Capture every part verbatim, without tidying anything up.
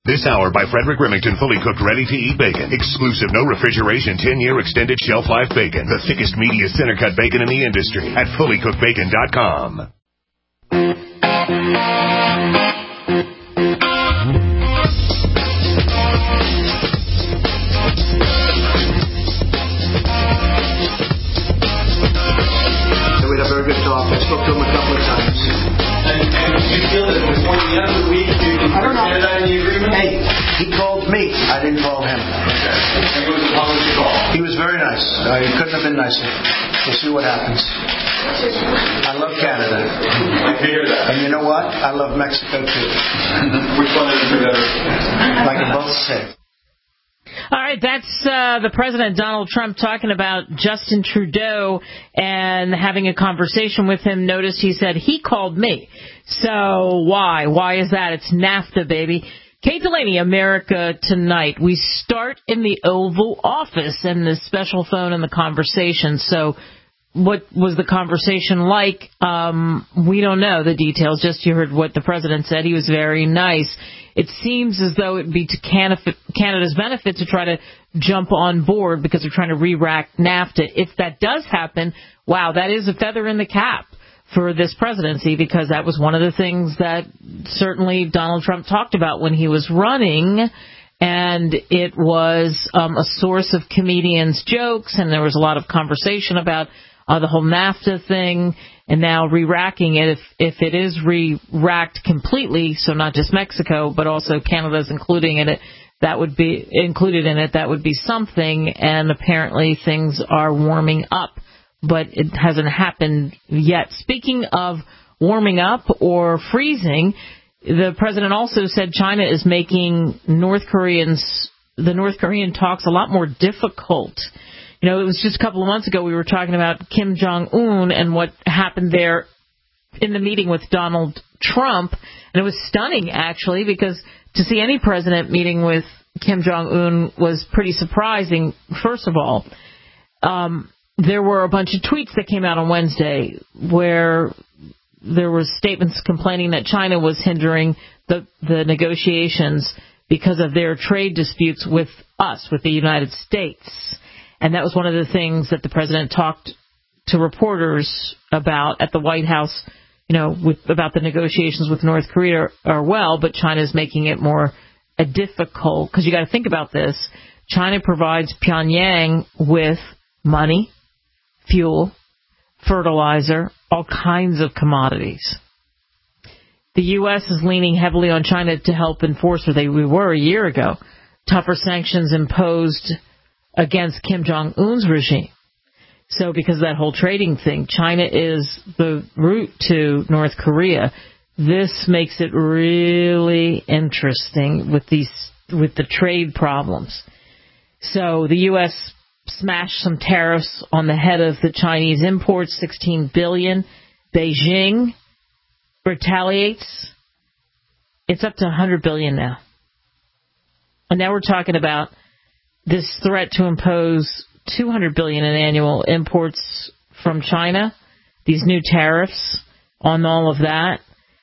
This hour by Frederick Remington, fully cooked, ready-to-eat bacon. Exclusive, no refrigeration, ten-year extended shelf life bacon. The thickest, meatiest, center-cut bacon in the industry at fully cooked bacon dot com. We had a very good talk. I spoke to him a couple of times. And, and you feel that before the end of the week you can I don't know. get that in the agreement? Hey, he called me. I didn't call him. Okay. And it was a policy call. He was very nice. Uh, he couldn't have been nicer. We'll see what happens. I love Canada. I can hear that. And you know what? I love Mexico too. Which one is it better? Like them both say. All right, that's uh, the President Donald Trump talking about Justin Trudeau and having a conversation with him. Notice he said he called me. So why? Why is that? It's NAFTA, baby. Kate Delaney, America Tonight. We start in the Oval Office and the special phone and the conversation. So what was the conversation like? Um, we don't know the details. Just you heard what the president said. He was very nice. It seems as though it would be to Canada's benefit to try to jump on board because they're trying to re-rack NAFTA. If that does happen, wow, that is a feather in the cap for this presidency, because that was one of the things that certainly Donald Trump talked about when he was running, and it was um, a source of comedians' jokes, and there was a lot of conversation about uh, the whole NAFTA thing, and now re-racking it. If, if it is re-racked completely, so not just Mexico, but also Canada's including in it, that would be included in it, that would be something, and apparently things are warming up, but it hasn't happened yet. Speaking of warming up or freezing, the president also said China is making North Koreans, the North Korean talks a lot more difficult. You know, it was just a couple of months ago we were talking about Kim Jong-un and what happened there in the meeting with Donald Trump. And it was stunning, actually, because to see any president meeting with Kim Jong-un was pretty surprising, first of all. Um, there were a bunch of tweets that came out on Wednesday where there were statements complaining that China was hindering the, the negotiations because of their trade disputes with us, with the United States. And that was one of the things that the president talked to reporters about at the White House, you know, with, about the negotiations with North Korea are well, but China is making it more uh, difficult. Because you got to think about this. China provides Pyongyang with money, fuel, fertilizer, all kinds of commodities. The U S is leaning heavily on China to help enforce, or they we were a year ago, tougher sanctions imposed against Kim Jong-un's regime. So because of that whole trading thing, China is the route to North Korea. This makes it really interesting with these with the trade problems. So the U S smashed some tariffs on the head of the Chinese imports, sixteen billion dollars. Beijing retaliates. It's up to one hundred billion dollars now. And now we're talking about this threat to impose two hundred billion dollars in annual imports from China, these new tariffs on all of that.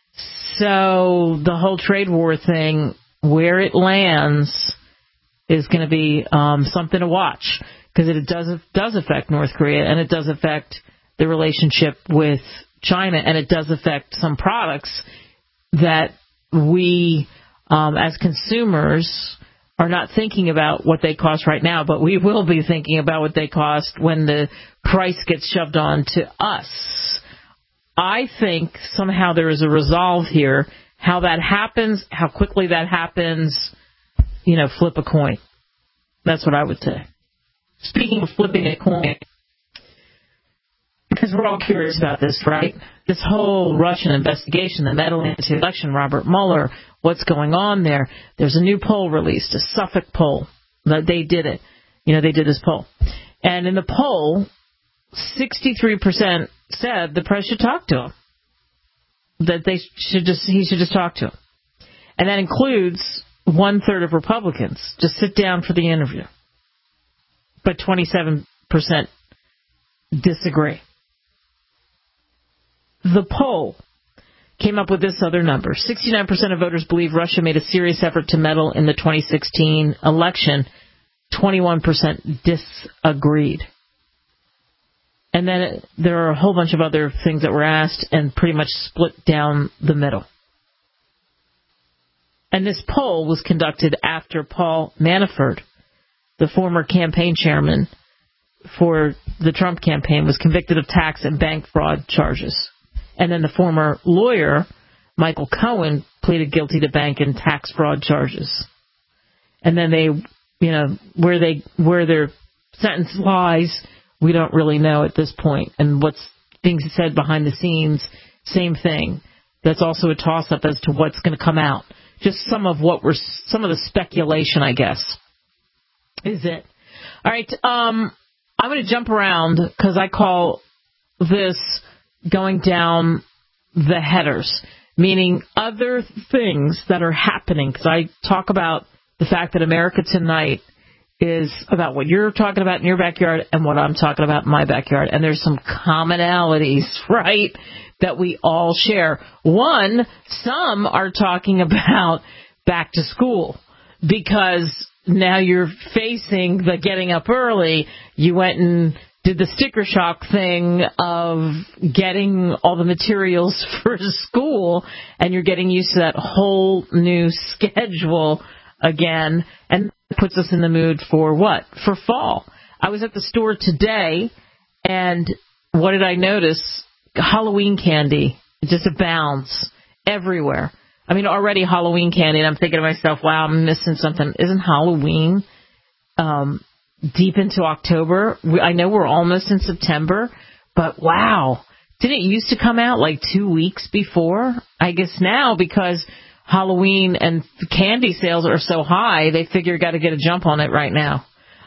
So the whole trade war thing, where it lands, is going to be um, something to watch, because it does does affect North Korea, and it does affect the relationship with China, and it does affect some products that we, um, as consumers, are not thinking about what they cost right now, but we will be thinking about what they cost when the price gets shoved on to us. I think somehow there is a resolve here. How that happens, how quickly that happens, you know, flip a coin. That's what I would say. Speaking of flipping a coin, because we're all curious about this, right? This whole Russian investigation, the meddling into the election, Robert Mueller, what's going on there? There's a new poll released, a Suffolk poll. They did it. You know, they did this poll. And in the poll, sixty-three percent said the press should talk to him. That they should just, he should just talk to him. And that includes one-third of Republicans. Just sit down for the interview. But twenty-seven percent disagree. The poll came up with this other number. sixty-nine percent of voters believe Russia made a serious effort to meddle in the twenty sixteen election. twenty-one percent disagreed. And then there are a whole bunch of other things that were asked and pretty much split down the middle. And this poll was conducted after Paul Manafort, the former campaign chairman for the Trump campaign, was convicted of tax and bank fraud charges. And then the former lawyer, Michael Cohen, pleaded guilty to bank and tax fraud charges. And then they, you know, where they where their sentence lies, we don't really know at this point. And what's being said behind the scenes, same thing. That's also a toss-up as to what's going to come out. Just some of what we're, some of the speculation, I guess, is it. All right, um, I'm going to jump around because I call this going down the headers, meaning other things that are happening. Because I talk about the fact that America Tonight is about what you're talking about in your backyard and what I'm talking about in my backyard. And there's some commonalities, right, that we all share. One, some are talking about back to school because now you're facing the getting up early. You went and did the sticker shock thing of getting all the materials for school, and you're getting used to that whole new schedule again, and it puts us in the mood for what? For fall. I was at the store today, and what did I notice? Halloween candy just abounds everywhere. I mean, already Halloween candy, and I'm thinking to myself, wow, I'm missing something. Isn't Halloween um, deep into October? We, I know we're almost in September, but wow. Didn't it used to come out like two weeks before? I guess now, because Halloween and candy sales are so high, they figure you got to get a jump on it right now.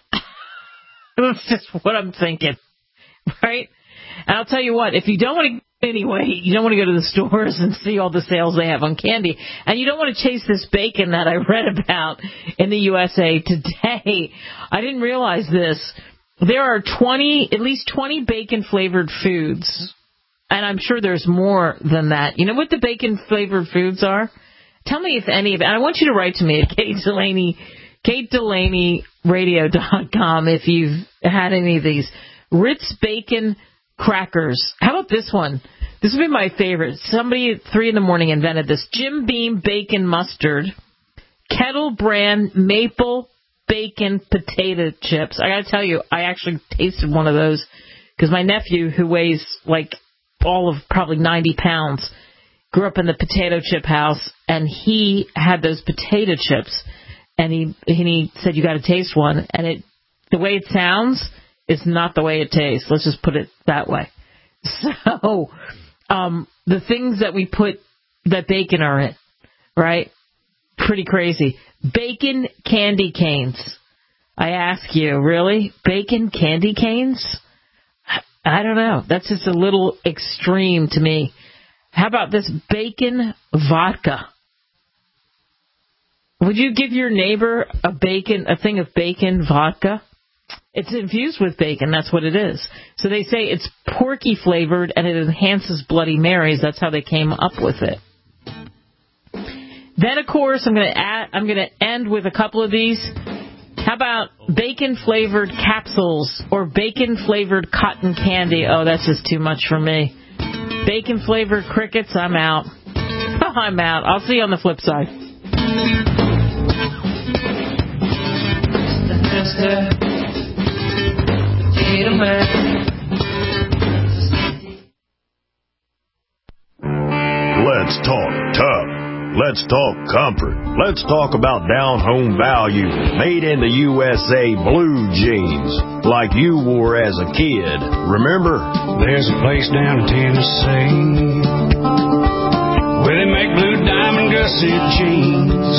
That's just what I'm thinking, right? And I'll tell you what, if you don't want to, anyway, you don't want to go to the stores and see all the sales they have on candy, and you don't want to chase this bacon that I read about in the U S A Today. I didn't realize this. There are twenty, at least twenty bacon-flavored foods, and I'm sure there's more than that. You know what the bacon-flavored foods are? Tell me if any of it. And I want you to write to me at Kate Delaney, Kate Delaney Radio dot com if you've had any of these. Ritz Bacon Crackers. How about this one? This would be my favorite. Somebody at three in the morning invented this. Jim Beam Bacon Mustard. Kettle Brand Maple Bacon Potato Chips. I got to tell you, I actually tasted one of those because my nephew, who weighs like all of probably ninety pounds, grew up in the potato chip house, and he had those potato chips, and he and he said, you got to taste one, and it the way it sounds is not the way it tastes. Let's just put it that way. So, um, the things that we put that bacon are in, right? Pretty crazy. Bacon candy canes. I ask you, really? Bacon candy canes? I don't know. That's just a little extreme to me. How about this bacon vodka? Would you give your neighbor a bacon, a thing of bacon vodka? It's infused with bacon. That's what it is. So they say it's porky flavored and it enhances Bloody Marys. That's how they came up with it. Then, of course, I'm going to add. I'm going to end with a couple of these. How about bacon flavored capsules or bacon flavored cotton candy? Oh, that's just too much for me. Bacon flavored crickets, I'm out. I'm out. I'll see you on the flip side. Let's talk tough. Let's talk comfort. Let's talk about down-home value. Made in the U S A blue jeans, like you wore as a kid. Remember? There's a place down in Tennessee where they make blue diamond gusset jeans.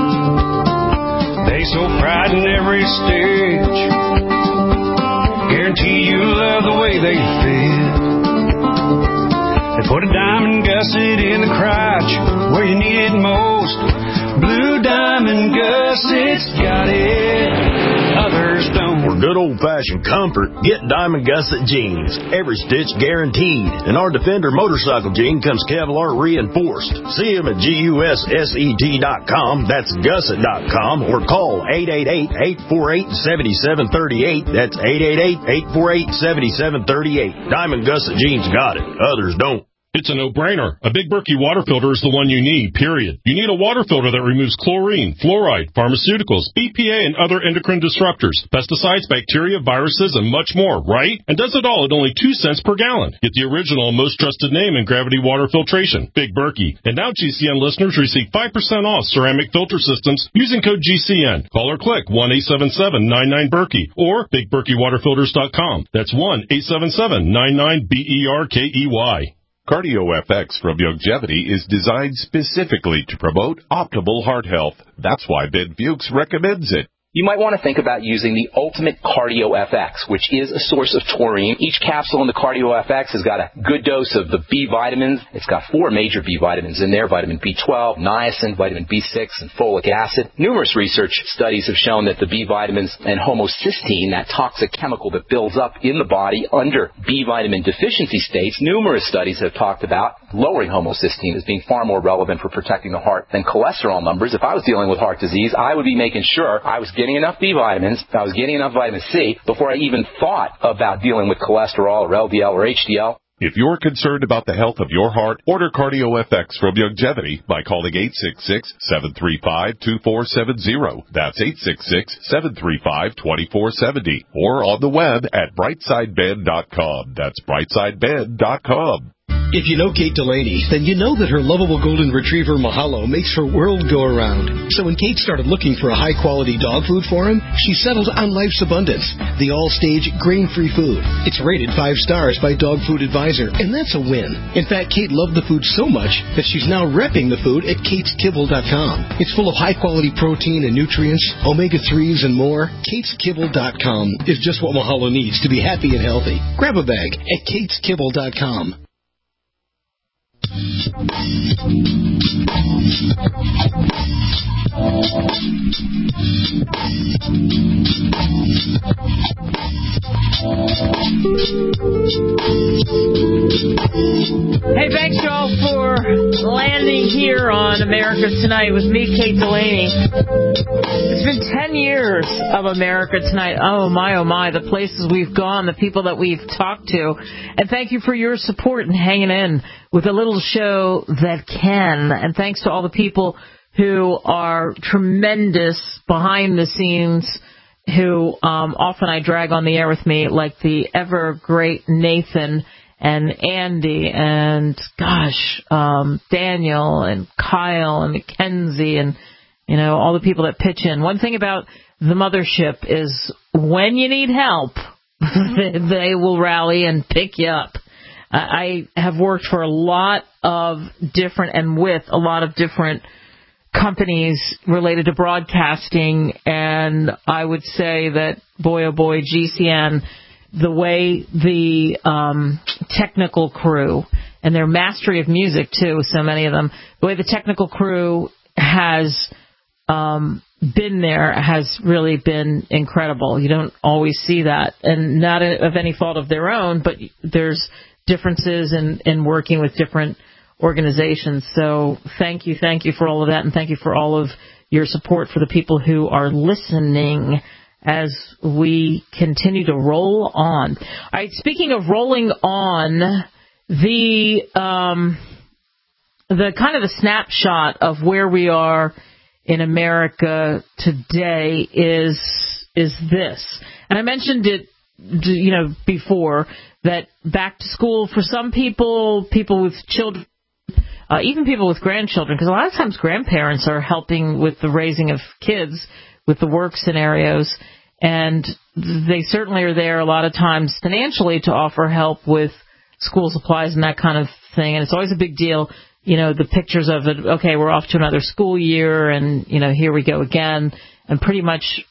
They sew pride in every stitch. Guarantee you'll love the way they fit. They put a diamond gusset in the crotch where you need it most. Blue Diamond Gusset's got it, others don't. For good old-fashioned comfort, get Diamond Gusset jeans. Every stitch guaranteed. And our Defender motorcycle jean comes Kevlar reinforced. See them at G U S S E T dot com. That's Gusset dot com. Or call eight eight eight, eight four eight, seven seven three eight. That's eight eight eight, eight four eight, seven seven three eight. Diamond Gusset jeans got it. Others don't. It's a no-brainer. A Big Berkey water filter is the one you need, period. You need a water filter that removes chlorine, fluoride, pharmaceuticals, B P A, and other endocrine disruptors, pesticides, bacteria, viruses, and much more, right? And does it all at only two cents per gallon. Get the original and most trusted name in gravity water filtration, Big Berkey. And now G C N listeners receive five percent off ceramic filter systems using code G C N. Call or click one eight seven seven, nine nine, Berkey or big berkey water filters dot com. That's one eight seven seven, nine nine, B E R K E Y. Cardio F X from Youngevity is designed specifically to promote optimal heart health. That's why Ben Fuchs recommends it. You might want to think about using the Ultimate Cardio F X, which is a source of taurine. Each capsule in the Cardio F X has got a good dose of the B vitamins. It's got four major B vitamins in there, vitamin B twelve, niacin, vitamin B six, and folic acid. Numerous research studies have shown that the B vitamins and homocysteine, that toxic chemical that builds up in the body under B vitamin deficiency states, numerous studies have talked about lowering homocysteine as being far more relevant for protecting the heart than cholesterol numbers. If I was dealing with heart disease, I would be making sure I was getting enough B vitamins, I was getting enough vitamin C before I even thought about dealing with cholesterol or L D L or H D L. If you're concerned about the health of your heart, order Cardio F X from Youngevity by calling eight six six, seven three five, two four seven zero. That's eight six six, seven three five, two four seven zero. Or on the web at brightside ben dot com. That's brightside ben dot com. If you know Kate Delaney, then you know that her lovable golden retriever Mahalo makes her world go around. So when Kate started looking for a high-quality dog food for him, she settled on Life's Abundance, the all-stage grain-free food. It's rated five stars by Dog Food Advisor, and that's a win. In fact, Kate loved the food so much that she's now repping the food at kates kibble dot com. It's full of high-quality protein and nutrients, omega threes, and more. kates kibble dot com is just what Mahalo needs to be happy and healthy. Grab a bag at kates kibble dot com. Hey, thanks y'all for landing here on America Tonight with me, Kate Delaney. It's been ten years of America Tonight. Oh my, oh my, the places we've gone, the people that we've talked to. And thank you for your support and hanging in with a little show that can. And thanks to all the people who are tremendous behind the scenes, who um, often I drag on the air with me, like the ever great Nathan and Andy and, gosh, um, Daniel and Kyle and Mackenzie and, you know, all the people that pitch in. One thing about the mothership is when you need help, they will rally and pick you up. I have worked for a lot of different and with a lot of different companies related to broadcasting, and I would say that, boy, oh boy, G C N, the way the um, technical crew, and their mastery of music, too, so many of them, the way the technical crew has um, been there has really been incredible. You don't always see that, and not of any fault of their own, but there's differences in, in working with different organizations. So thank you, thank you for all of that, and thank you for all of your support for the people who are listening as we continue to roll on. All right, speaking of rolling on, the um, the kind of a snapshot of where we are in America today is is this, and I mentioned it, you know, before, that back to school for some people, people with children, uh, even people with grandchildren, because a lot of times grandparents are helping with the raising of kids with the work scenarios, and they certainly are there a lot of times financially to offer help with school supplies and that kind of thing, and it's always a big deal, you know, the pictures of it, okay, we're off to another school year, and, you know, here we go again, and pretty much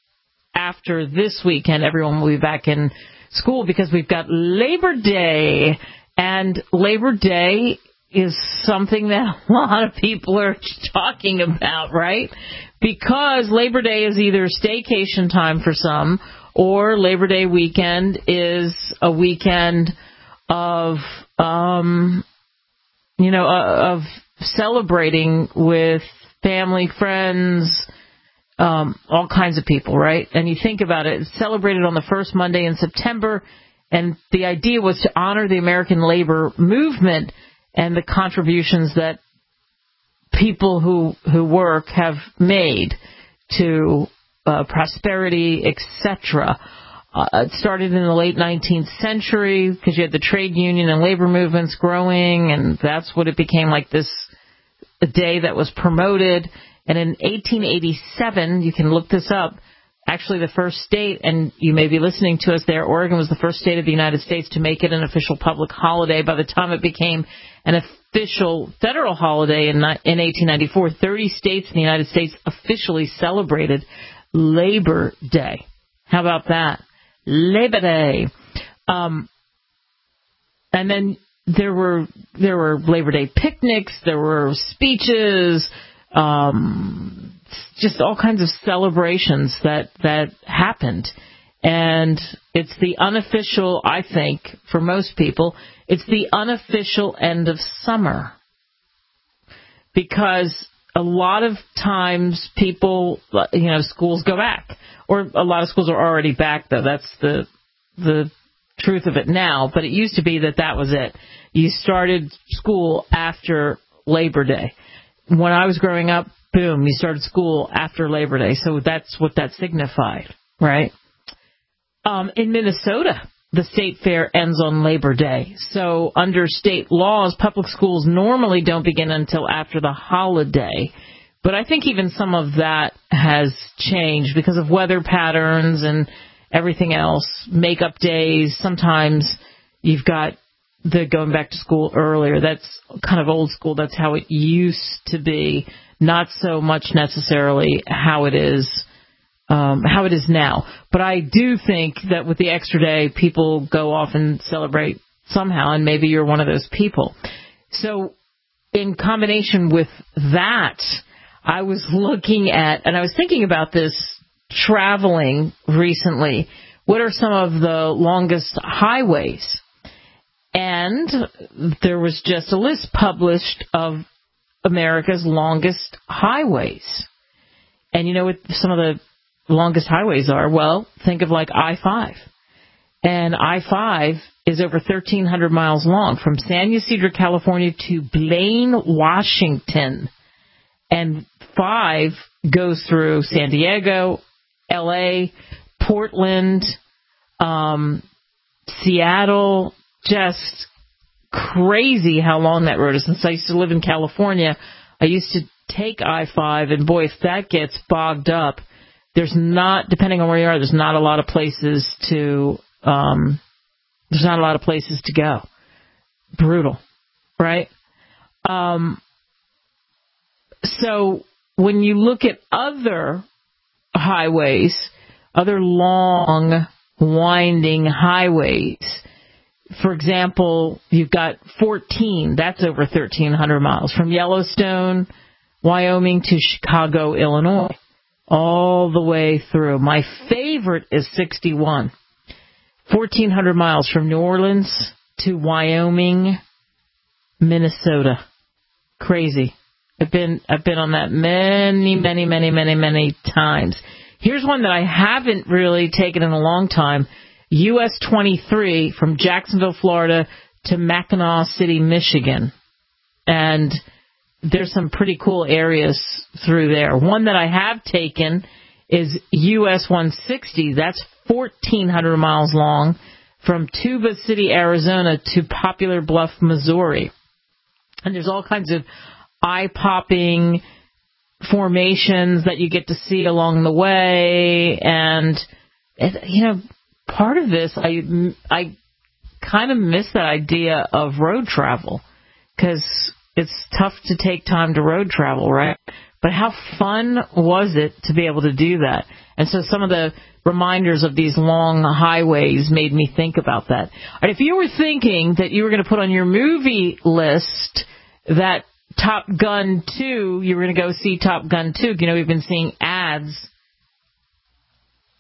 after this weekend, everyone will be back in school because we've got Labor Day, and Labor Day is something that a lot of people are talking about, right? Because Labor Day is either staycation time for some, or Labor Day weekend is a weekend of, um, you know, uh, of celebrating with family, friends, um, all kinds of people, right? And you think about it, it's celebrated on the first Monday in September, and the idea was to honor the American labor movement and the contributions that people who, who work have made to uh, prosperity, et cetera. Uh, it started in the late nineteenth century because you had the trade union and labor movements growing, and that's what it became, like this a day that was promoted. And in eighteen eighty-seven, you can look this up, actually the first state, and you may be listening to us there, Oregon was the first state of the United States to make it an official public holiday. By the time it became an official federal holiday in, in eighteen ninety-four, thirty states in the United States officially celebrated Labor Day. How about that? Labor Day. Um, and then there were there were Labor Day picnics, there were speeches, um, just all kinds of celebrations that, that happened. And it's the unofficial, I think, for most people, it's the unofficial end of summer. Because a lot of times people, you know, schools go back. Or a lot of schools are already back, though. That's the the truth of it now. But it used to be that that was it. You started school after Labor Day. When I was growing up, boom, you started school after Labor Day. So that's what that signified, right? Um, in Minnesota, the state fair ends on Labor Day. So under state laws, public schools normally don't begin until after the holiday. But I think even some of that has changed because of weather patterns and everything else. Make-up days, sometimes you've got the going back to school earlier. That's kind of old school. That's how it used to be. Not so much necessarily how it is um, how it is now. But I do think that with the extra day, people go off and celebrate somehow, and maybe you're one of those people. So in combination with that, I was looking at, and I was thinking about this traveling recently. What are some of the longest highways? And there was just a list published of America's longest highways. And you know what some of the longest highways are? Well, think of like I five. And I five is over thirteen hundred miles long from San Ysidro, California to Blaine, Washington. And five goes through San Diego, L A, Portland, um, Seattle. Just crazy how long that road is. Since I used to live in California, I used to take I five, and boy, if that gets bogged up, there's not, depending on where you are, there's not a lot of places to, um, there's not a lot of places to go. Brutal, right? Um, so when you look at other highways, other long, winding highways, for example, you've got fourteen, that's over thirteen hundred miles, from Yellowstone, Wyoming to Chicago, Illinois, all the way through. My favorite is sixty-one, fourteen hundred miles from New Orleans to Wyoming, Minnesota. Crazy. I've been I've been on that many, many, many, many, many times. Here's one that I haven't really taken in a long time. U S twenty-three from Jacksonville, Florida to Mackinac City, Michigan. And there's some pretty cool areas through there. One that I have taken is U S one sixty. That's fourteen hundred miles long from Tuba City, Arizona to Poplar Bluff, Missouri. And there's all kinds of eye-popping formations that you get to see along the way. And, you know, part of this, I, I kind of miss that idea of road travel because it's tough to take time to road travel, right? But how fun was it to be able to do that? And so some of the reminders of these long highways made me think about that. And if you were thinking that you were going to put on your movie list that Top Gun two, you were going to go see Top Gun two, you know, we've been seeing ads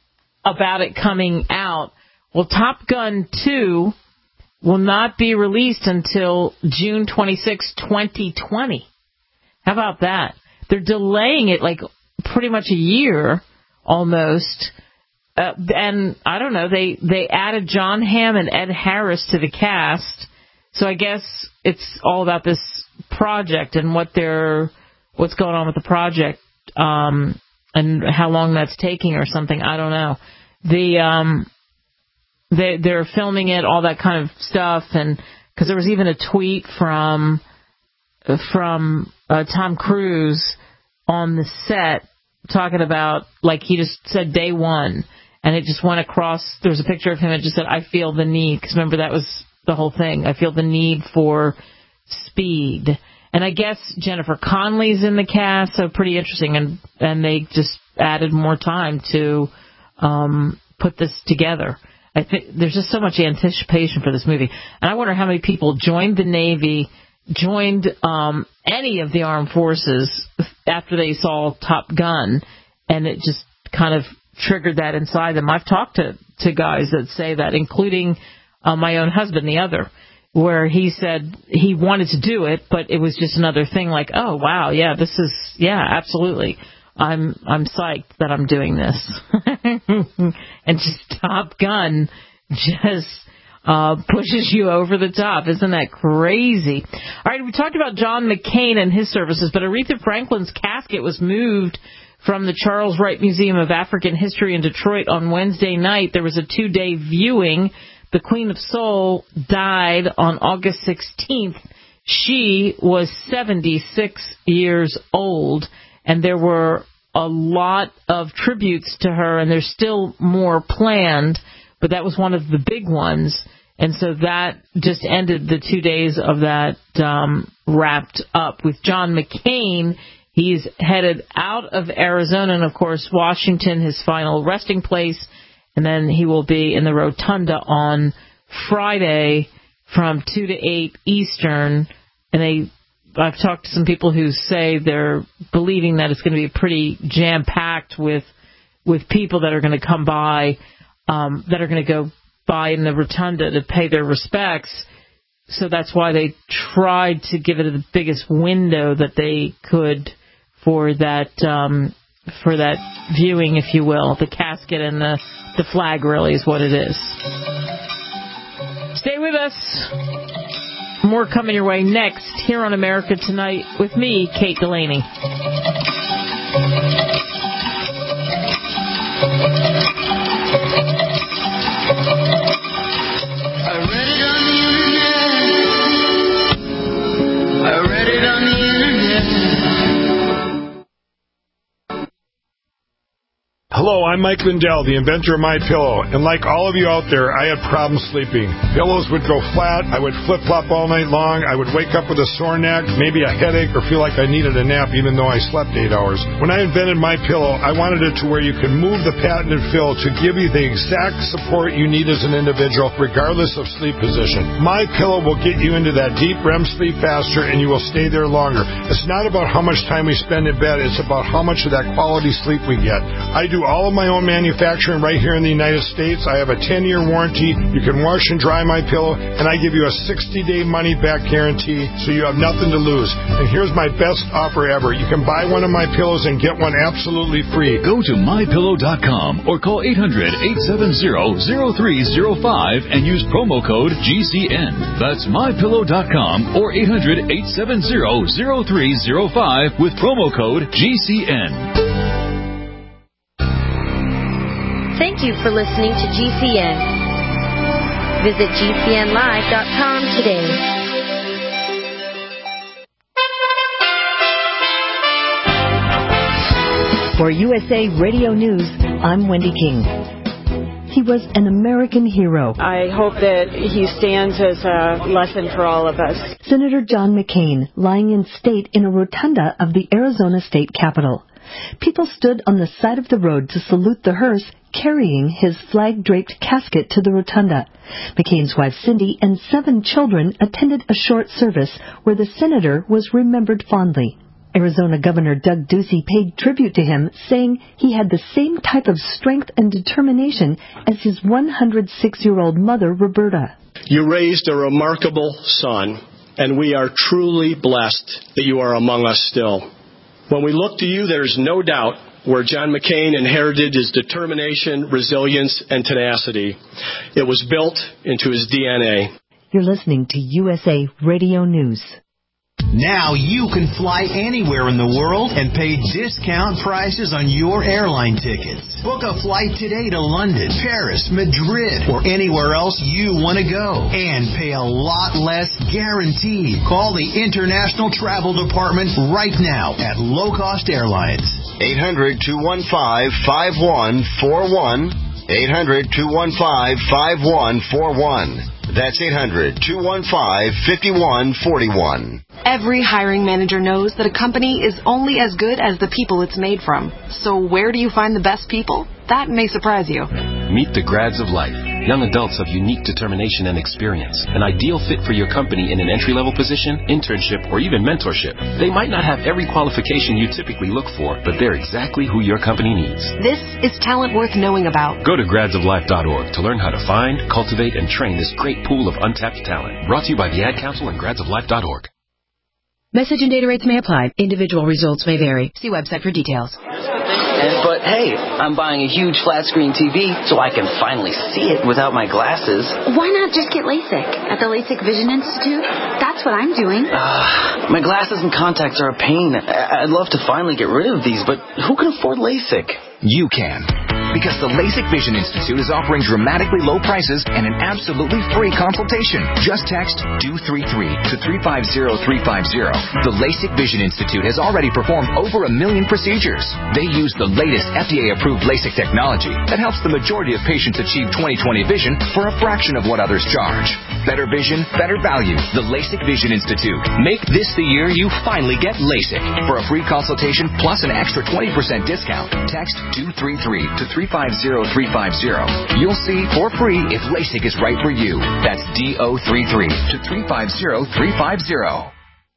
about it coming out. Well, Top Gun two will not be released until June twenty-sixth, twenty twenty. How about that? They're delaying it like pretty much a year almost. Uh, and I don't know, they, they added John Hamm and Ed Harris to the cast. So I guess it's all about this project and what they're, what's going on with the project, um, and how long that's taking or something. I don't know. The, um, they, they're filming it, all that kind of stuff. And because there was even a tweet from, from, uh, Tom Cruise on the set talking about, like, he just said day one. And it just went across, there was a picture of him, it just said, I feel the need, because remember that was the whole thing, I feel the need for speed. And I guess Jennifer Connelly's in the cast, so pretty interesting, and, and they just added more time to um, put this together. I think there's just so much anticipation for this movie. And I wonder how many people joined the Navy, joined um, any of the armed forces after they saw Top Gun, and it just kind of triggered that inside them. I've talked to, to guys that say that, including uh, my own husband, the other, where he said he wanted to do it, but it was just another thing like, oh, wow, yeah, this is, yeah, absolutely. I'm I'm psyched that I'm doing this. And just Top Gun just uh, pushes you over the top. Isn't that crazy? All right, we talked about John McCain and his services, but Aretha Franklin's casket was moved from the Charles Wright Museum of African History in Detroit on Wednesday night. There was a two-day viewing. The Queen of Soul died on August sixteenth. She was seventy-six years old, and there were a lot of tributes to her, and there's still more planned, but that was one of the big ones. And so that just ended the two days of that um, wrapped up. With John McCain, he's headed out of Arizona and, of course, Washington, his final resting place. And then he will be in the Rotunda on Friday from two to eight Eastern. And they, I've talked to some people who say they're believing that it's going to be pretty jam-packed with with people that are going to come by, um, that are going to go by in the Rotunda to pay their respects. So that's why they tried to give it the biggest window that they could for that um, for that viewing, if you will. The casket and the, the flag really is what it is. Stay with us. More coming your way next here on America Tonight with me, Kate Delaney. I read it on the internet. I read it on the internet. Hello, I'm Mike Lindell, the inventor of MyPillow, and like all of you out there, I had problems sleeping. Pillows would go flat, I would flip-flop all night long, I would wake up with a sore neck, maybe a headache, or feel like I needed a nap even though I slept eight hours. When I invented MyPillow, I wanted it to where you can move the patented fill to give you the exact support you need as an individual, regardless of sleep position. MyPillow will get you into that deep R E M sleep faster, and you will stay there longer. It's not about how much time we spend in bed, it's about how much of that quality sleep we get. I do all of my own manufacturing right here in the United States. I have a ten-year warranty. You can wash and dry my pillow, and I give you a sixty-day money-back guarantee, so you have nothing to lose. And here's my best offer ever. You can buy one of my pillows and get one absolutely free. Go to my pillow dot com or call eight hundred, eight seven zero, zero three zero five and use promo code G C N. That's my pillow dot com or eight hundred, eight seven zero, zero three zero five with promo code G C N. Thank you for listening to G C N. Visit G C N live dot com today. For U S A Radio News, I'm Wendy King. He was an American hero. I hope that he stands as a lesson for all of us. Senator John McCain, lying in state in a rotunda of the Arizona State Capitol. People stood on the side of the road to salute the hearse carrying his flag-draped casket to the rotunda. McCain's wife Cindy and seven children attended a short service where the senator was remembered fondly. Arizona Governor Doug Ducey paid tribute to him, saying he had the same type of strength and determination as his one hundred six-year-old mother, Roberta. You raised a remarkable son, and we are truly blessed that you are among us still. When we look to you, there's no doubt where John McCain inherited his determination, resilience, and tenacity. It was built into his D N A. You're listening to U S A Radio News. Now you can fly anywhere in the world and pay discount prices on your airline tickets. Book a flight today to London, Paris, Madrid, or anywhere else you want to go. And pay a lot less guaranteed. Call the International Travel Department right now at Low Cost Airlines. eight hundred, two one five, five one four one. eight hundred, two one five, five one four one. That's eight hundred, two one five, five one four one. Every hiring manager knows that a company is only as good as the people it's made from. So where do you find the best people? That may surprise you. Meet the grads of life. Young adults of unique determination and experience. An ideal fit for your company in an entry-level position, internship, or even mentorship. They might not have every qualification you typically look for, but they're exactly who your company needs. This is talent worth knowing about. Go to grads of life dot org to learn how to find, cultivate, and train this great pool of untapped talent. Brought to you by the Ad Council and grads of life dot org. Message and data rates may apply. Individual results may vary. See website for details. And, but hey, I'm buying a huge flat screen T V so I can finally see it without my glasses. Why not just get LASIK at the LASIK Vision Institute? That's what I'm doing. Uh, my glasses and contacts are a pain. I'd love to finally get rid of these, but who can afford LASIK? You can. Because the LASIK Vision Institute is offering dramatically low prices and an absolutely free consultation. Just text two three three to three five zero three five zero. The LASIK Vision Institute has already performed over a million procedures. They use the latest F D A-approved LASIK technology that helps the majority of patients achieve twenty twenty vision for a fraction of what others charge. Better vision, better value. The LASIK Vision Institute. Make this the year you finally get LASIK. For a free consultation plus an extra twenty percent discount, text two three three to three five zero three five zero. You'll see for free if LASIK is right for you. That's D O three three to three five zero three five zero.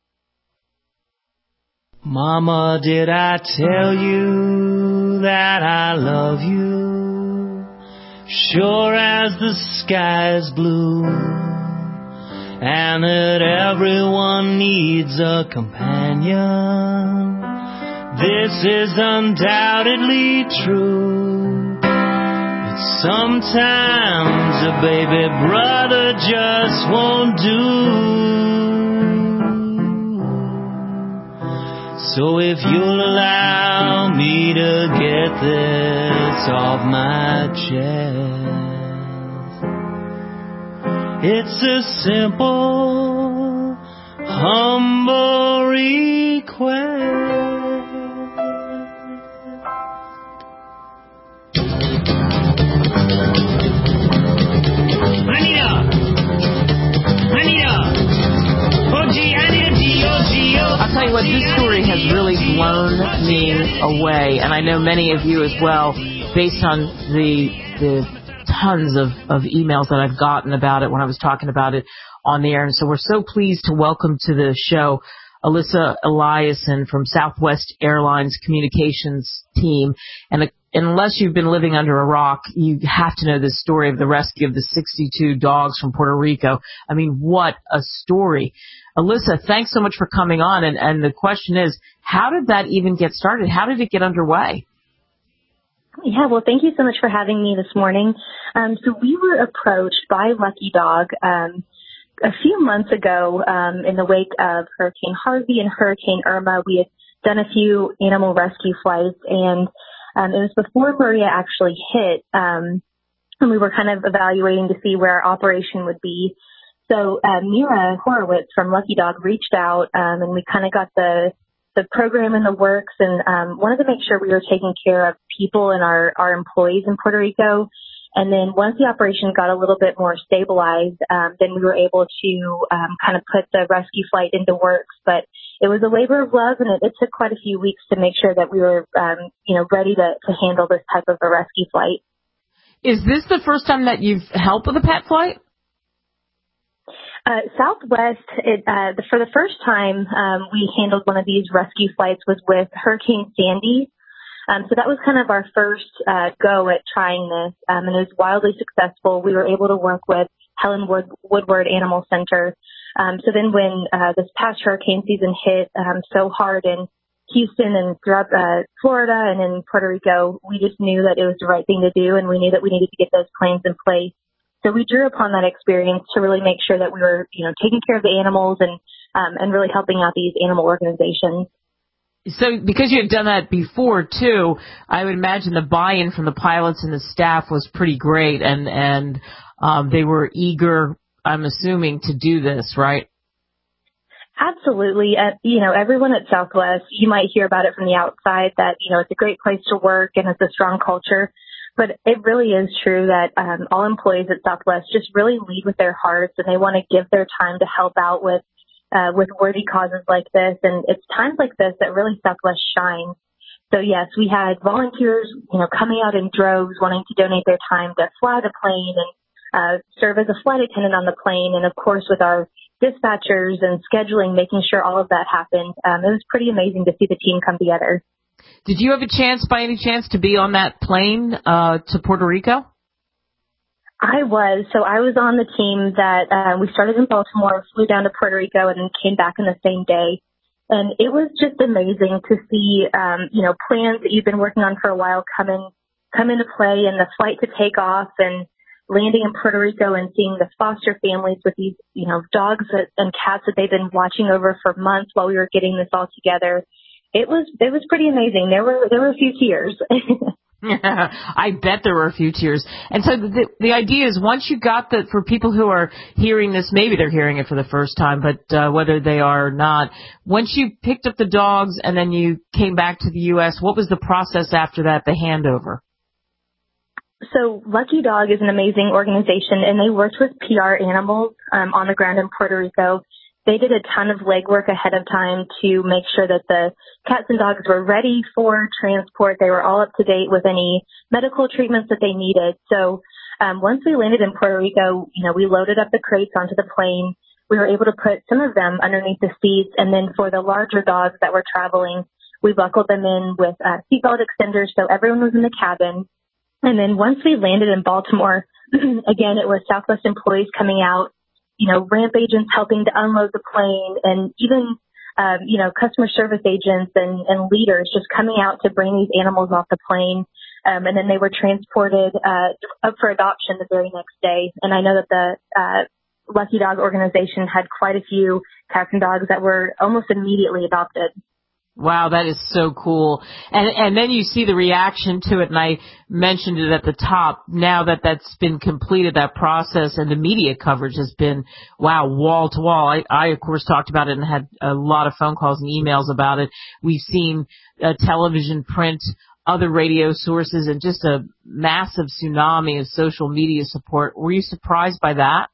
Mama, did I tell you that I love you? Sure as the sky is blue, and that everyone needs a companion. This is undoubtedly true. But sometimes a baby brother just won't do. So if you'll allow me to get this off my chest, it's a simple, humble request. I'll tell you what, this story has really blown me away, and I know many of you as well, based on the the tons of, of emails that I've gotten about it when I was talking about it on the air. And so we're so pleased to welcome to the show Alyssa Eliason from Southwest Airlines Communications team. And unless you've been living under a rock, you have to know this story of the rescue of the sixty-two dogs from Puerto Rico. I mean, what a story. Alyssa, thanks so much for coming on. And, and the question is, how did that even get started? How did it get underway? Yeah, well, thank you so much for having me this morning. Um, so we were approached by Lucky Dog um, a few months ago um, in the wake of Hurricane Harvey and Hurricane Irma. We had done a few animal rescue flights, and um, it was before Maria actually hit, um, and we were kind of evaluating to see where our operation would be. So uh, Mira Horowitz from Lucky Dog reached out, um, and we kind of got the the program in the works, and um, wanted to make sure we were taking care of people and our, our employees in Puerto Rico. And then once the operation got a little bit more stabilized, um, then we were able to um, kind of put the rescue flight into works. But it was a labor of love, and it, it took quite a few weeks to make sure that we were, um, you know, ready to, to handle this type of a rescue flight. Is this the first time that you've helped with a pet flight? Uh, Southwest, it, uh, the, for the first time um, we handled one of these rescue flights was with Hurricane Sandy. Um, so that was kind of our first uh, go at trying this, um, and it was wildly successful. We were able to work with Helen Wood- Woodward Animal Center. Um, so then when uh, this past hurricane season hit um, so hard in Houston and throughout uh, Florida and in Puerto Rico, we just knew that it was the right thing to do, and we knew that we needed to get those planes in place. So we drew upon that experience to really make sure that we were, you know, taking care of the animals and um, and really helping out these animal organizations. So because you had done that before, too, I would imagine the buy-in from the pilots and the staff was pretty great, and, and um, they were eager, I'm assuming, to do this, right? Absolutely. Uh, you know, everyone at Southwest, you might hear about it from the outside that, you know, it's a great place to work and it's a strong culture. But it really is true that um, all employees at Southwest just really lead with their hearts, and they want to give their time to help out with Uh, with worthy causes like this. And it's times like this that really Southwest shines. So yes, we had volunteers, you know, coming out in droves wanting to donate their time to fly the plane and uh, serve as a flight attendant on the plane. And of course, with our dispatchers and scheduling, making sure all of that happened. Um, it was pretty amazing to see the team come together. Did you have a chance, by any chance, to be on that plane uh, to Puerto Rico? I was. So I was on the team that uh, we started in Baltimore, flew down to Puerto Rico, and then came back in the same day. And it was just amazing to see, um, you know, plans that you've been working on for a while come in, come into play, and the flight to take off and landing in Puerto Rico and seeing the foster families with these, you know, dogs that, and cats that they've been watching over for months while we were getting this all together. It was, it was pretty amazing. There were, there were a few tears. I bet there were a few tears. And so the, the idea is once you got the, for people who are hearing this, maybe they're hearing it for the first time, but uh, whether they are or not, once you picked up the dogs and then you came back to the U S, what was the process after that, the handover? So Lucky Dog is an amazing organization, and they worked with P R Animals um, on the ground in Puerto Rico. They did a ton of legwork ahead of time to make sure that the cats and dogs were ready for transport. They were all up to date with any medical treatments that they needed. So um, once we landed in Puerto Rico, you know, we loaded up the crates onto the plane. We were able to put some of them underneath the seats. And then for the larger dogs that were traveling, we buckled them in with uh, seatbelt extenders. So everyone was in the cabin. And then once we landed in Baltimore, again, it was Southwest employees coming out, you know, ramp agents helping to unload the plane, and even, um, you know, customer service agents and, and leaders just coming out to bring these animals off the plane. Um, and then they were transported uh, up for adoption the very next day. And I know that the uh, Lucky Dog organization had quite a few cats and dogs that were almost immediately adopted. Wow, that is so cool. And and then you see the reaction to it, and I mentioned it at the top. Now that that's been completed, that process, and the media coverage has been, wow, wall to wall. I, I of course, talked about it and had a lot of phone calls and emails about it. We've seen uh, television, print, other radio sources, and just a massive tsunami of social media support. Were you surprised by that?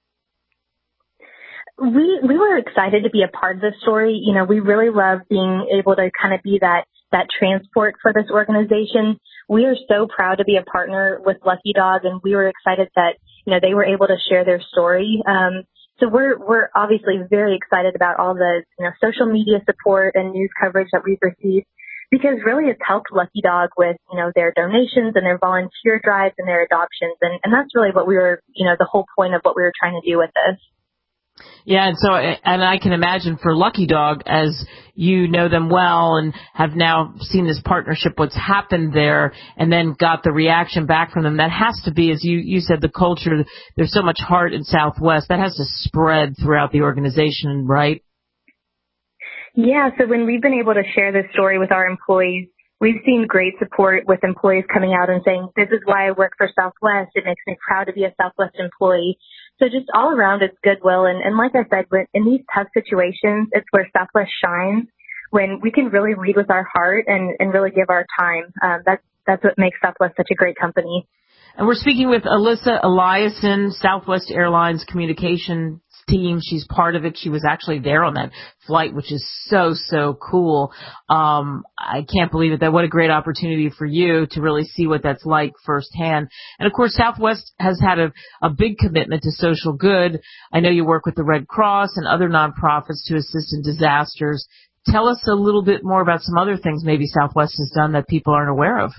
We we were excited to be a part of this story. You know, we really love being able to kind of be that that transport for this organization. We are so proud to be a partner with Lucky Dog, and we were excited that, you know, they were able to share their story. Um, so we're we're obviously very excited about all the, you know, social media support and news coverage that we've received, because really it's helped Lucky Dog with, you know, their donations and their volunteer drives and their adoptions, and and that's really what we were, you know, the whole point of what we were trying to do with this. Yeah, and so, and I can imagine for Lucky Dog, as you know them well and have now seen this partnership, what's happened there, and then got the reaction back from them, that has to be, as you, you said, the culture, there's so much heart in Southwest, that has to spread throughout the organization, right? Yeah, so when we've been able to share this story with our employees, we've seen great support with employees coming out and saying, this is why I work for Southwest. It makes me proud to be a Southwest employee. So just all around, it's goodwill. And, and like I said, when, in these tough situations, it's where Southwest shines, when we can really lead with our heart and, and really give our time. Um, that's, that's what makes Southwest such a great company. And we're speaking with Alyssa Eliason, Southwest Airlines Communications team. She's part of it. She was actually there on that flight, which is so, so cool. Um, I can't believe it. That what a great opportunity for you to really see what that's like firsthand. And of course, Southwest has had a, a big commitment to social good. I know you work with the Red Cross and other nonprofits to assist in disasters. Tell us a little bit more about some other things maybe Southwest has done that people aren't aware of.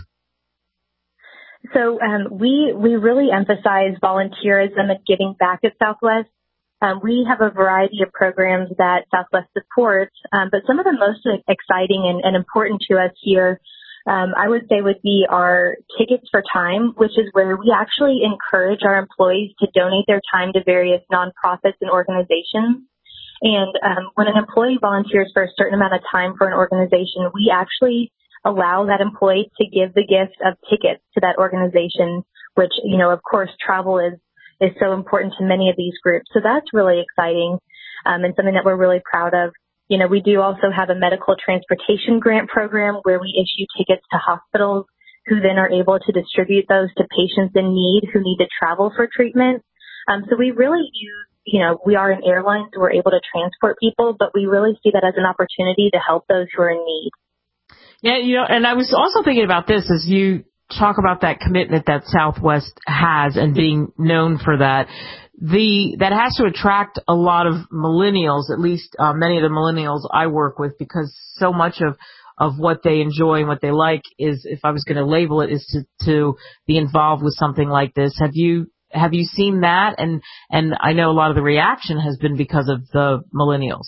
So um, we we really emphasize volunteerism and giving back at Southwest. Um, we have a variety of programs that Southwest supports, um, but some of the most exciting and, and important to us here, um, I would say, would be our Tickets for Time, which is where we actually encourage our employees to donate their time to various nonprofits and organizations. And um, when an employee volunteers for a certain amount of time for an organization, we actually allow that employee to give the gift of tickets to that organization, which, you know, of course, travel is, is so important to many of these groups. So that's really exciting, um, and something that we're really proud of. You know, we do also have a medical transportation grant program where we issue tickets to hospitals who then are able to distribute those to patients in need who need to travel for treatment. Um, so we really use, you know, we are an airline, so we're able to transport people, but we really see that as an opportunity to help those who are in need. Yeah, you know, and I was also thinking about this as you talk about that commitment that Southwest has and being known for that. The that has to attract a lot of millennials, at least uh, many of the millennials I work with, because so much of of what they enjoy and what they like is, if I was going to label it, is to to be involved with something like this. Have you have you seen that? And and I know a lot of the reaction has been because of the millennials.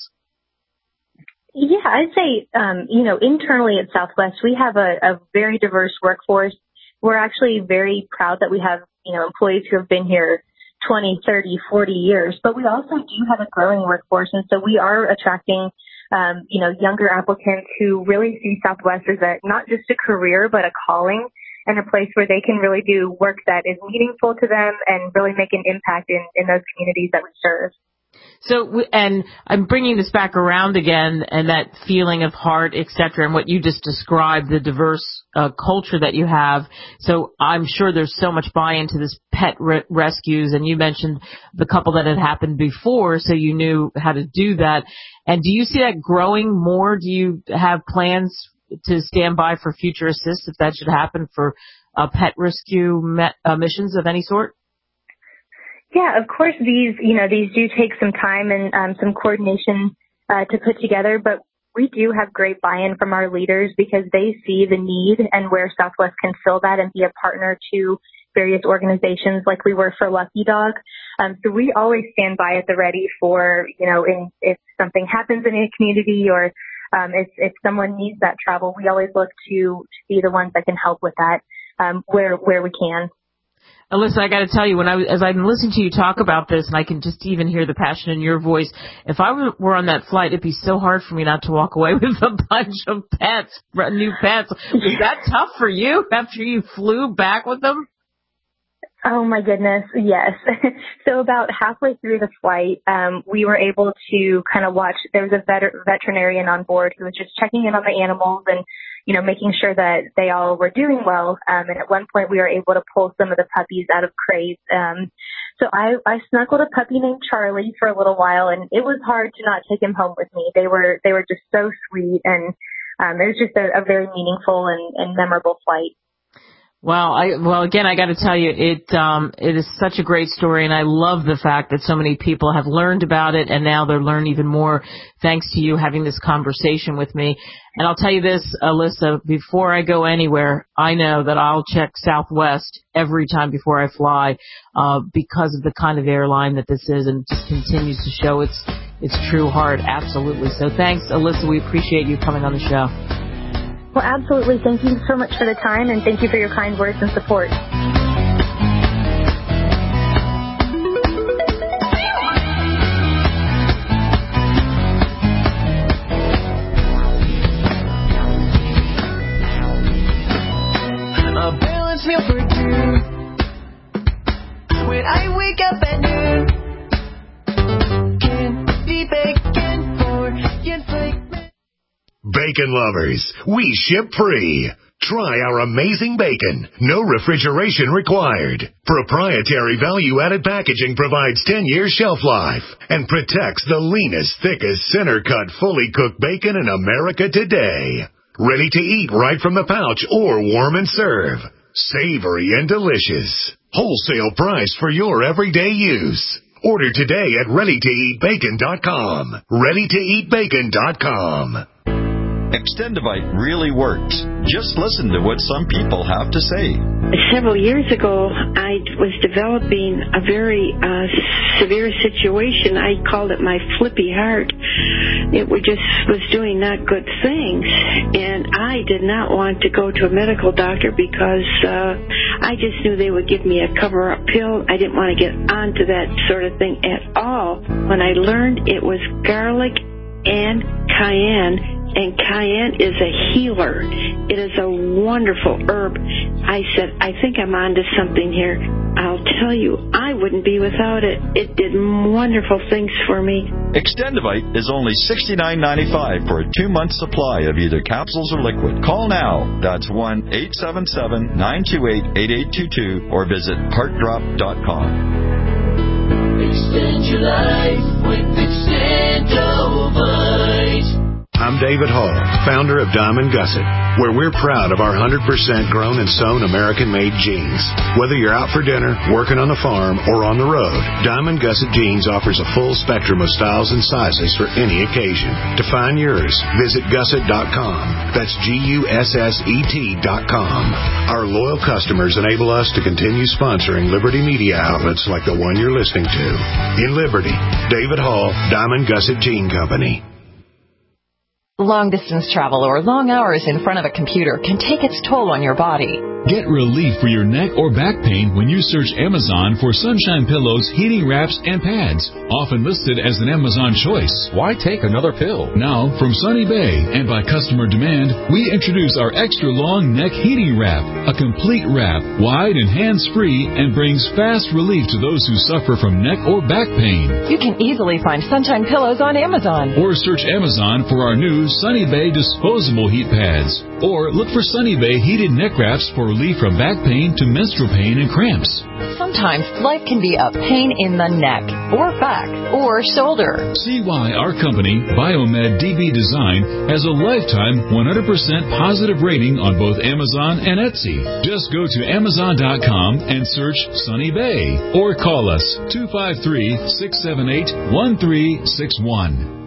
Yeah, I'd say, um, you know, internally at Southwest, we have a, a very diverse workforce. We're actually very proud that we have, you know, employees who have been here twenty, thirty, forty years, but we also do have a growing workforce. And so we are attracting, um, you know, younger applicants who really see Southwest as a, not just a career, but a calling and a place where they can really do work that is meaningful to them and really make an impact in, in those communities that we serve. So, and I'm bringing this back around again, and that feeling of heart, et cetera, and what you just described, the diverse uh, culture that you have. So I'm sure there's so much buy-in to this pet re- rescues, and you mentioned the couple that had happened before, so you knew how to do that. And do you see that growing more? Do you have plans to stand by for future assist if that should happen for uh, pet rescue met, uh, missions of any sort? Yeah, of course, these, you know, these do take some time and um, some coordination uh, to put together, but we do have great buy-in from our leaders because they see the need and where Southwest can fill that and be a partner to various organizations like we were for Lucky Dog. Um, so we always stand by at the ready for, you know, in, if something happens in a community or um, if, if someone needs that travel, we always look to, to be the ones that can help with that um, where where we can. Alyssa, I got to tell you, when I as I'm listening to you talk about this, and I can just even hear the passion in your voice, if I were, were on that flight, it'd be so hard for me not to walk away with a bunch of pets, new pets. Was that tough for you after you flew back with them? Oh, my goodness, yes. So about halfway through the flight, um, we were able to kind of watch. There was a vet- veterinarian on board who was just checking in on the animals and, you know, making sure that they all were doing well. Um, and at one point, we were able to pull some of the puppies out of crates. Um, so I, I snuggled a puppy named Charlie for a little while, and it was hard to not take him home with me. They were they were just so sweet, and um, it was just a, a very meaningful and, and memorable flight. Well, I, well, again, I got to tell you, it, um, it is such a great story, and I love the fact that so many people have learned about it, and now they're learning even more thanks to you having this conversation with me. And I'll tell you this, Alyssa, before I go anywhere, I know that I'll check Southwest every time before I fly, uh, because of the kind of airline that this is, and just continues to show its, its true heart. Absolutely. So thanks, Alyssa. We appreciate you coming on the show. Well, absolutely. Thank you so much for the time, and thank you for your kind words and support. A balanced meal for two. When I wake up at noon, can be bacon for your flake. Bacon lovers, we ship free. Try our amazing bacon. No refrigeration required. Proprietary value-added packaging provides ten years shelf life and protects the leanest, thickest, center-cut, fully cooked bacon in America today. Ready to eat right from the pouch or warm and serve. Savory and delicious. Wholesale price for your everyday use. Order today at ready to eat bacon dot com. ready to eat bacon dot com. Extendivite really works. Just listen to what some people have to say. Several years ago, I was developing a very uh, severe situation. I called it my flippy heart. It was just was doing not good things, and I did not want to go to a medical doctor because uh, I just knew they would give me a cover-up pill. I didn't want to get onto that sort of thing at all. When I learned it was garlic and cayenne, and cayenne is a healer. It is a wonderful herb. I said, I think I'm onto something here. I'll tell you, I wouldn't be without it. It did wonderful things for me. Extendivite is only sixty-nine ninety-five for a two-month supply of either capsules or liquid. Call now. That's one eight seven seven, nine two eight, eight eight two two or visit heart drop dot com. Extend your life with Extendivite. I'm David Hall, founder of Diamond Gusset, where we're proud of our one hundred percent grown and sewn American-made jeans. Whether you're out for dinner, working on the farm, or on the road, Diamond Gusset Jeans offers a full spectrum of styles and sizes for any occasion. To find yours, visit gusset dot com. That's G U S S E T dot com. Our loyal customers enable us to continue sponsoring Liberty media outlets like the one you're listening to. In Liberty, David Hall, Diamond Gusset Jean Company. Long-distance travel or long hours in front of a computer can take its toll on your body. Get relief for your neck or back pain when you search Amazon for Sunshine Pillows, heating wraps, and pads, often listed as an Amazon choice. Why take another pill? Now, from Sunny Bay and by customer demand, we introduce our extra long neck heating wrap, a complete wrap, wide and hands-free, and brings fast relief to those who suffer from neck or back pain. You can easily find Sunshine Pillows on Amazon. Or search Amazon for our new Sunny Bay disposable heat pads. Or look for Sunny Bay heated neck wraps for relief from back pain to menstrual pain and cramps. Sometimes life can be a pain in the neck, or back, or shoulder. See why our company, Biomed D B Design, has a lifetime one hundred percent positive rating on both Amazon and Etsy. Just go to amazon dot com and search Sunny Bay, or call us two five three, six seven eight, one three six one.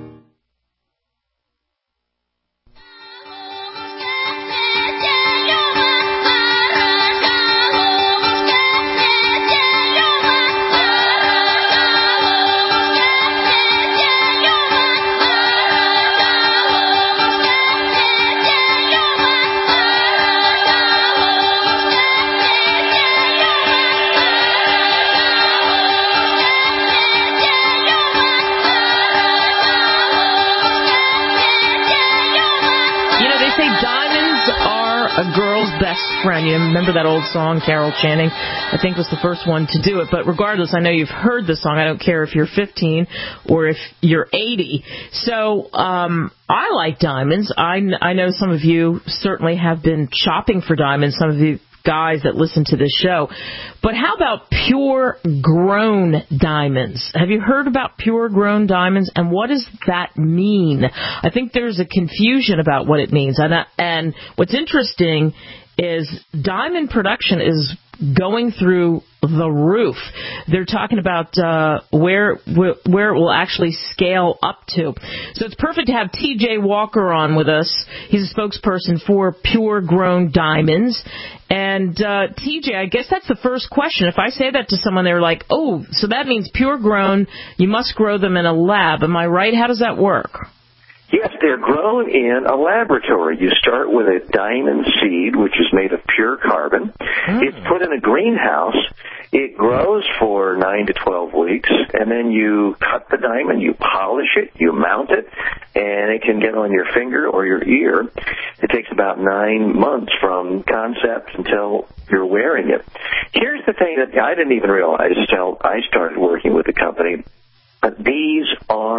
Friend. You remember that old song, Carol Channing, I think was the first one to do it. But regardless, I know you've heard the song. I don't care if you're fifteen or if you're eighty. So um, I like diamonds. I, I know some of you certainly have been shopping for diamonds, some of you guys that listen to this show. But how about pure grown diamonds? Have you heard about pure grown diamonds, and what does that mean? I think there's a confusion about what it means. And, and what's interesting is diamond production is going through the roof. They're talking about uh, where where it will actually scale up to. So it's perfect to have T J Walker on with us. He's a spokesperson for Pure Grown Diamonds. And uh, T J, I guess that's the first question. If I say that to someone, they're like, oh, so that means pure grown, you must grow them in a lab. Am I right? How does that work? Yes, they're grown in a laboratory. You start with a diamond seed, which is made of pure carbon. Mm. It's put in a greenhouse. It grows for nine to twelve weeks, and then you cut the diamond, you polish it, you mount it, and it can get on your finger or your ear. It takes about nine months from concept until you're wearing it. Here's the thing that I didn't even realize until I started working with the company. But these are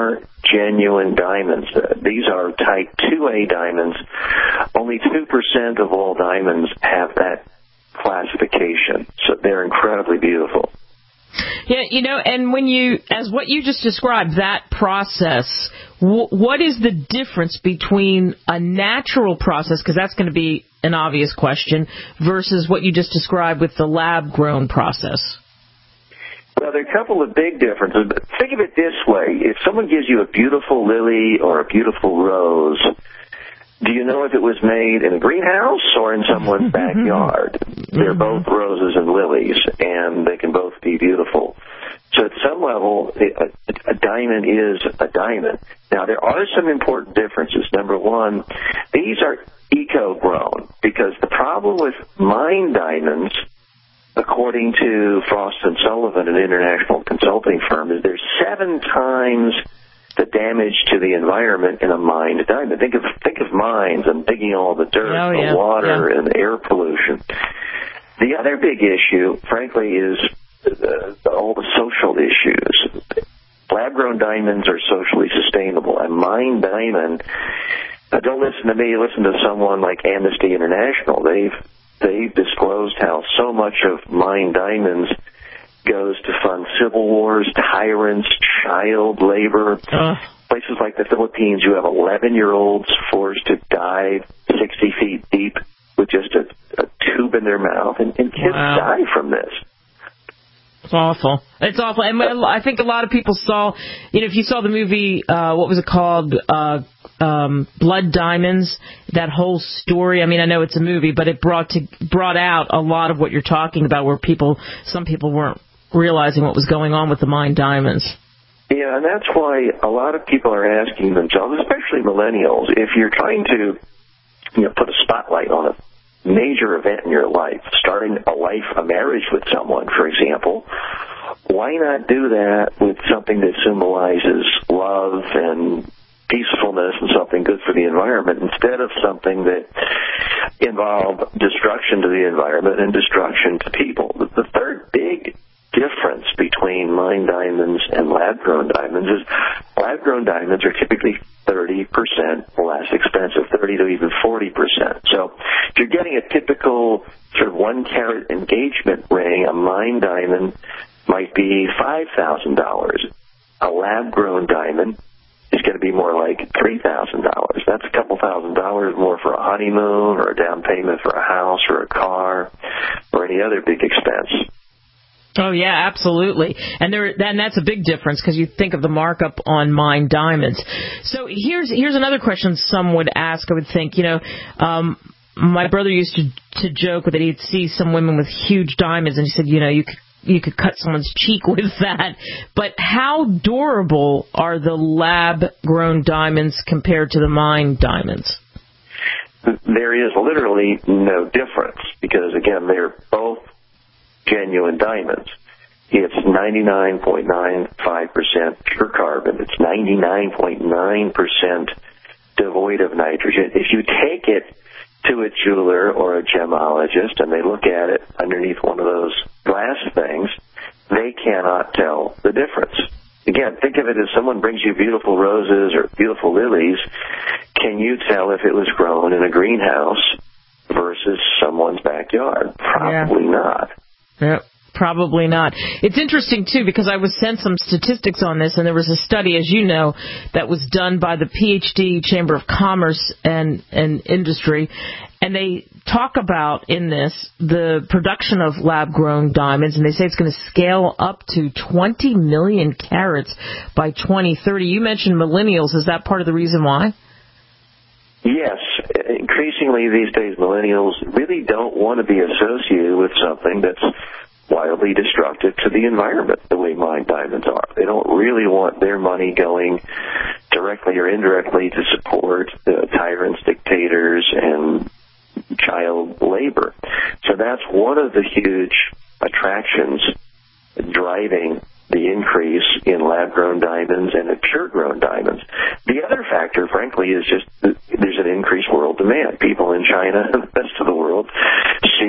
genuine diamonds. Uh, these are type two A diamonds. Only two percent of all diamonds have that classification, so they're incredibly beautiful. Yeah, you know, and when you, as what you just described, that process, w- what is the difference between a natural process, because that's going to be an obvious question, versus what you just described with the lab-grown process? Well, there are a couple of big differences, but think of it this way. If someone gives you a beautiful lily or a beautiful rose, do you know if it was made in a greenhouse or in someone's backyard? They're both roses and lilies, and they can both be beautiful. So at some level, a, a diamond is a diamond. Now, there are some important differences. Number one, these are eco-grown, because the problem with mined diamonds, according to Frost and Sullivan, an international consulting firm, is there's seven times the damage to the environment in a mined diamond. Think of think of mines and digging all the dirt, oh, yeah. the water, yeah. and the air pollution. The other big issue, frankly, is uh, all the social issues. Lab-grown diamonds are socially sustainable. A mined diamond, uh, don't listen to me, listen to someone like Amnesty International. They've they've disclosed how so much of mined diamonds goes to fund civil wars, tyrants, child labor. Uh. Places like the Philippines, you have eleven-year-olds forced to dive sixty feet deep with just a, a tube in their mouth, and, and kids wow. die from this. It's awful. It's awful. And I think a lot of people saw, you know, if you saw the movie, uh, what was it called, uh, um, Blood Diamonds, that whole story. I mean, I know it's a movie, but it brought to brought out a lot of what you're talking about, where people, some people weren't realizing what was going on with the mined diamonds. Yeah, and that's why a lot of people are asking themselves, especially millennials, if you're trying to, you know, put a spotlight on a major event in your life, starting a life, a marriage with someone, for example, why not do that with something that symbolizes love and peacefulness and something good for the environment, instead of something that involved destruction to the environment and destruction to people? The third big difference between mined diamonds and lab-grown diamonds is lab-grown diamonds are typically thirty percent less expensive, thirty to even forty percent. So if you're getting a typical sort of one-carat engagement ring, a mined diamond might be five thousand dollars. A lab-grown diamond is going to be more like three thousand dollars. That's a couple thousand dollars more for a honeymoon or a down payment for a house or a car or any other big expense. Oh, yeah, absolutely. And there, and that's a big difference, because you think of the markup on mined diamonds. So here's here's another question some would ask, I would think. You know, um, my brother used to, to joke that he'd see some women with huge diamonds, and he said, you know, you could, you could cut someone's cheek with that. But how durable are the lab-grown diamonds compared to the mined diamonds? There is literally no difference, because, again, they're both genuine diamonds. It's ninety-nine point nine five percent pure carbon. It's ninety-nine point nine percent devoid of nitrogen. If you take it to a jeweler or a gemologist and they look at it underneath one of those glass things, they cannot tell the difference. Again, think of it as someone brings you beautiful roses or beautiful lilies. Can you tell if it was grown in a greenhouse versus someone's backyard? Probably yeah. not. Yep, probably not. It's interesting, too, because I was sent some statistics on this, and there was a study, as you know, that was done by the P H D Chamber of Commerce and, and Industry, and they talk about in this the production of lab-grown diamonds, and they say it's going to scale up to twenty million carats by twenty thirty. You mentioned millennials. Is that part of the reason why? Yes. Increasingly these days, millennials really don't want to be associated with something that's wildly destructive to the environment the way mined diamonds are. They don't really want their money going directly or indirectly to support uh, tyrants, dictators, and child labor. So that's one of the huge attractions driving the increase in lab-grown diamonds and in pure-grown diamonds. The other factor, frankly, is just there's an increased world demand. People in China and the rest of the world see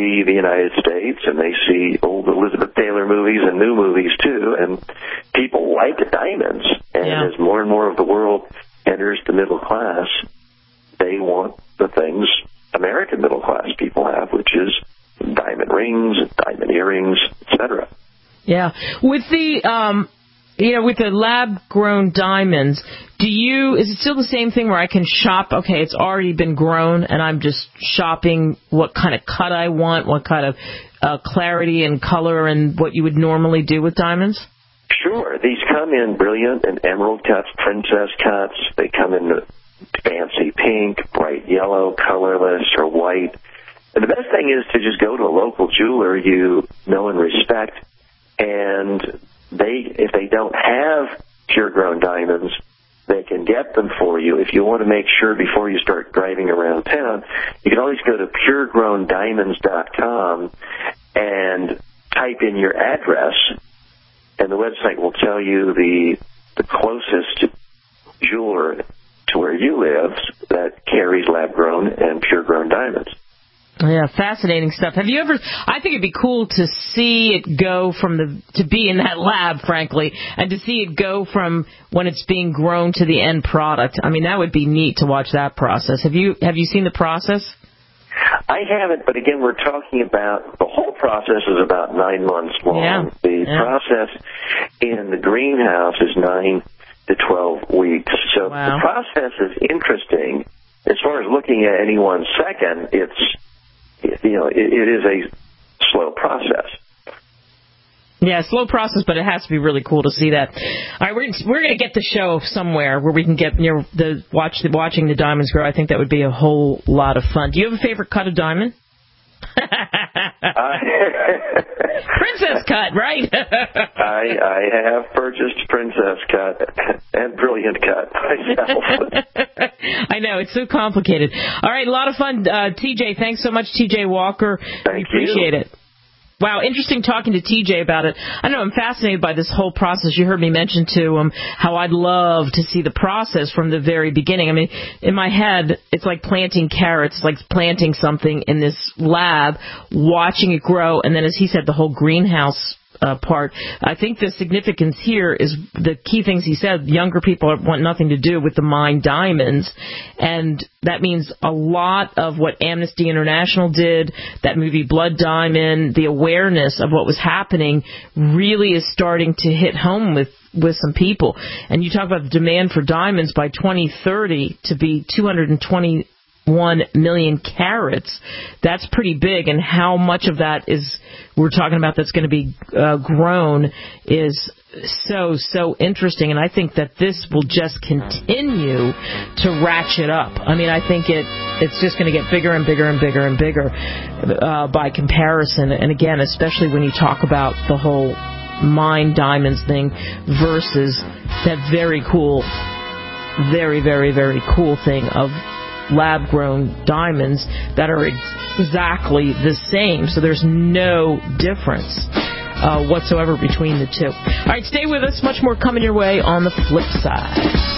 see the United States, and they see old Elizabeth Taylor movies and new movies, too, and people like diamonds. And yeah. as more and more of the world enters the middle class, they want the things American middle class people have, which is diamond rings, diamond earrings, et cetera. Yeah. With the, um, you know, with the lab-grown diamonds, do you, is it still the same thing where I can shop, okay, it's already been grown, and I'm just shopping what kind of cut I want, what kind of uh, clarity and color, and what you would normally do with diamonds? Sure. These come in brilliant and emerald cuts, princess cuts. They come in fancy pink, bright yellow, colorless, or white. And the best thing is to just go to a local jeweler you know and respect, and they, if they don't have pure-grown diamonds, they can get them for you. If you want to make sure before you start driving around town, you can always go to pure grown diamonds dot com and type in your address, and the website will tell you the the closest jeweler to where you live that carries lab-grown and pure-grown diamonds. Yeah, fascinating stuff. Have you ever, I think it'd be cool to see it go from the, to be in that lab, frankly, and to see it go from when it's being grown to the end product. I mean, that would be neat to watch that process. Have you, have you seen the process? I haven't, but again, we're talking about, the whole process is about nine months long. Yeah. The yeah. process in the greenhouse is nine to twelve weeks. So wow. the process is interesting. As far as looking at any one second, it's, you know, it, it is a slow process. Yeah, slow process, but it has to be really cool to see that. All right, we're we're going to get the show somewhere where we can get near the watch the, watching the diamonds grow. I think that would be a whole lot of fun. Do you have a favorite cut of diamond? Princess cut, right? I I have purchased Princess cut and Brilliant cut myself. I know, it's so complicated. All right, a lot of fun. Uh, T J, thanks so much, T J Walker. Thank we appreciate you. it. Wow, interesting talking to T J about it. I know, I'm fascinated by this whole process. You heard me mention to him how I'd love to see the process from the very beginning. I mean, in my head, it's like planting carrots, it's like planting something in this lab, watching it grow, and then, as he said, the whole greenhouse Uh, part. I think the significance here is the key things he said. Younger people want nothing to do with the mine diamonds, and that means a lot of what Amnesty International did, that movie Blood Diamond, the awareness of what was happening really is starting to hit home with with some people. And you talk about the demand for diamonds by twenty thirty to be two hundred twenty-one million carats. That's pretty big, and how much of that is we're talking about that's going to be uh, grown is so, so interesting, and I think that this will just continue to ratchet up. I mean, I think it it's just going to get bigger and bigger and bigger and bigger uh, by comparison, and again, especially when you talk about the whole mine diamonds thing versus that very cool, very, very, very cool thing of lab-grown diamonds that are exactly the same. So there's no difference uh, whatsoever between the two. All right, stay with us. Much more coming your way on the flip side.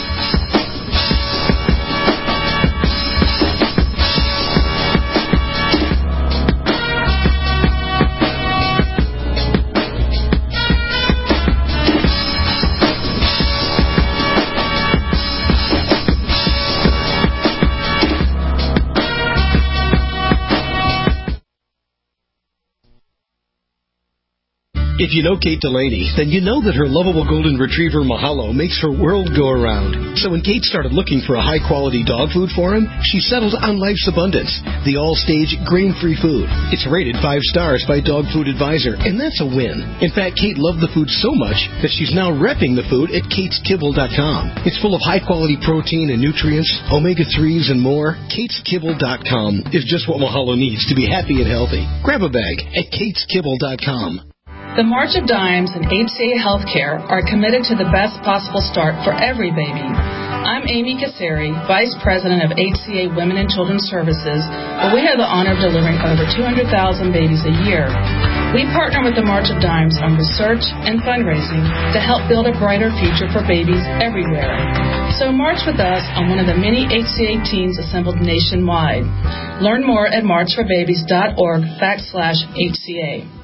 If you know Kate Delaney, then you know that her lovable golden retriever Mahalo makes her world go around. So when Kate started looking for a high-quality dog food for him, she settled on Life's Abundance, the all-stage grain-free food. It's rated five stars by Dog Food Advisor, and that's a win. In fact, Kate loved the food so much that she's now repping the food at kates kibble dot com. It's full of high-quality protein and nutrients, omega threes, and more. kates kibble dot com is just what Mahalo needs to be happy and healthy. Grab a bag at kates kibble dot com. The March of Dimes and H C A Healthcare are committed to the best possible start for every baby. I'm Amy Kasseri, Vice President of H C A Women and Children's Services, where we have the honor of delivering over two hundred thousand babies a year. We partner with the March of Dimes on research and fundraising to help build a brighter future for babies everywhere. So march with us on one of the many H C A teams assembled nationwide. Learn more at march for babies dot org backslash H C A.